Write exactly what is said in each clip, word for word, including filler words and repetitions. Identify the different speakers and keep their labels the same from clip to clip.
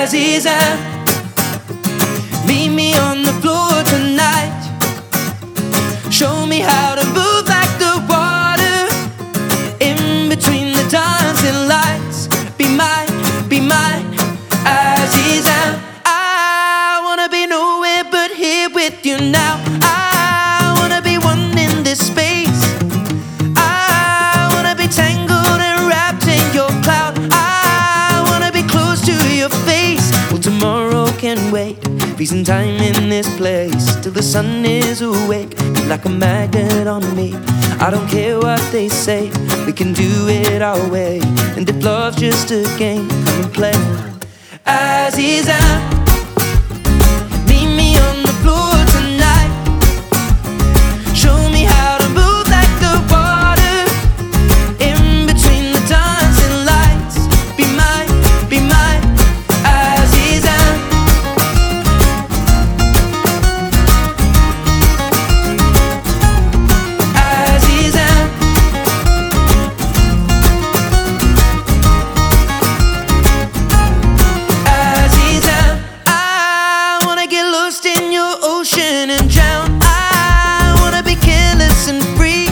Speaker 1: Aziza, meet me on the floor tonight. Show me how to move like the water in between the dancing lights. Be mine, be mine, Aziza. I wanna be nowhere but here with you now. I wanna be one in this space. I wanna be tangled and wrapped in your cloud. I wanna be close to your face. Well, tomorrow can wait. Freezing time in this place till the sun is awake. You're like a magnet on me. I don't care what they say, we can do it our way. And if love's just a game, come and play. Aziza, meet me on the floor tonight. Show me how to move like the water in between the dancing lights. Be mine, be mine, Aziza. And drown. I wanna be careless and free.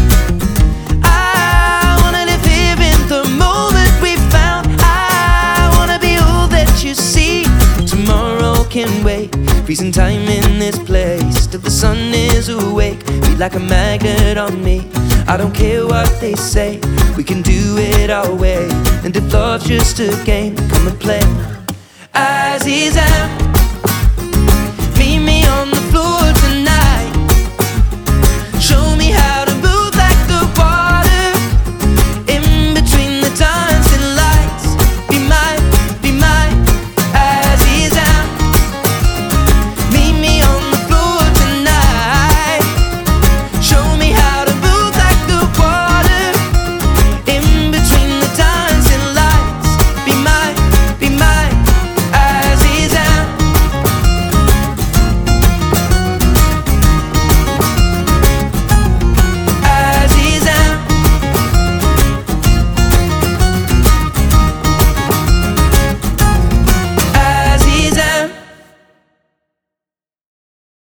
Speaker 1: I wanna live here in the moment we found. I wanna be all that you see. Tomorrow can wait. Freezing time in this place till the sun is awake. Be like a magnet on me. I don't care what they say, we can do it our way. And if love's just a game, come and play. Aziza,